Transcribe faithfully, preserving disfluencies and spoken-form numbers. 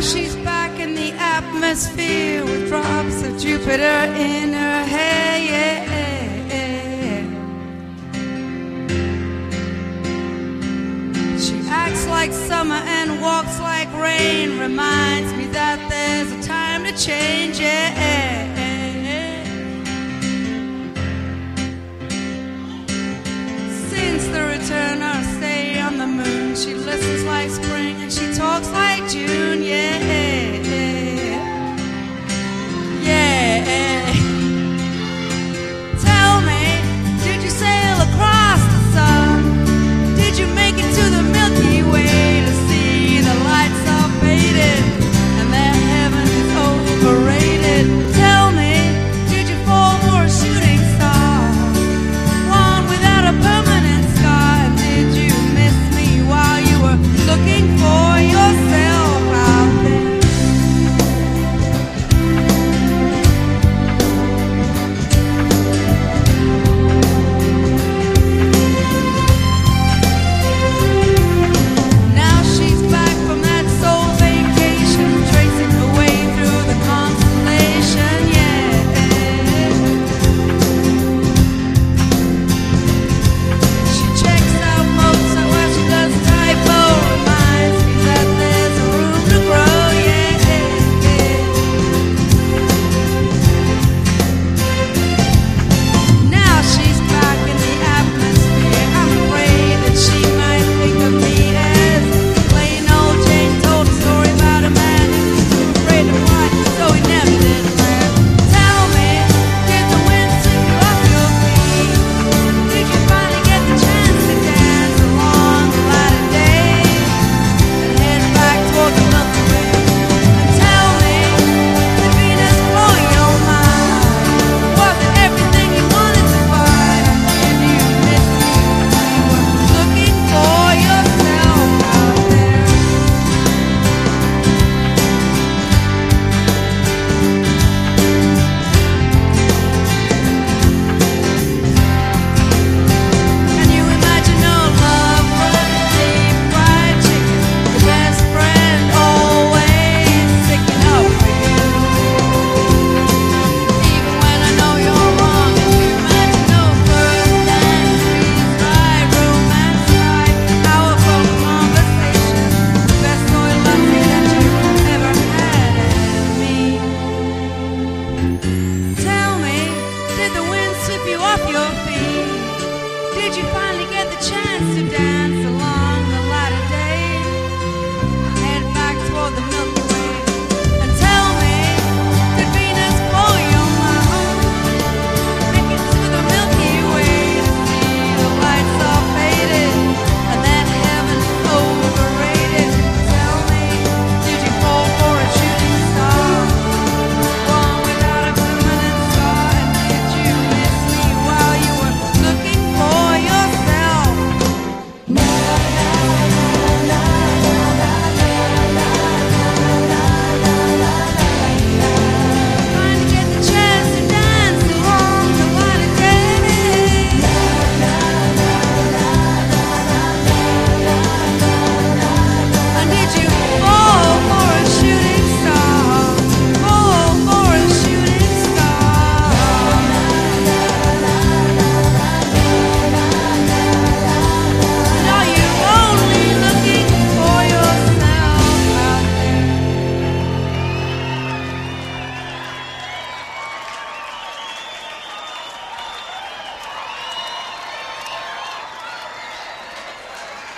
she's back in the atmosphere with drops of Jupiter in her hair. She acts like summer and walks like rain, reminds me that there's a time to change. Yeah. Since the return of stay on the moon, she listens like spring and she talks like June. Yeah, yeah. Tell me, did you sail across the sun? Did you make it to the Milky Way to see the lights are faded and that heaven is overrated? Tell me, did you fall for a shooting star, one without a permanent scar? And did you miss me while you were looking for yourself out there? Now she's back from that soul vacation, tracing her way through the constellation. Yeah. She checks out Mozart while she does typo, reminds me that there's a room to grow. Yeah. Now she's back in the atmosphere. I'm afraid that she might think of me as plain old Jane. Told a story about a man who was too afraid to fly, so he never did land. Tell me, did the wind sweep you off your feet? Did you finally get the chance to dance along the light of day and head back toward the Milky Way? And tell me, did Venus blow your mind? Was it everything you wanted to find? And did you miss me when you were looking for yourself out there? Can you imagine no love but deep fried chicken? Your best friend always sticking up for you, even when I know you're wrong. Can you imagine no first and freeze-dried romance like our phone conversation? The best soy latte that you've ever had at me. Tell me, did the wind sweep you off your feet? Did you finally get the chance to dance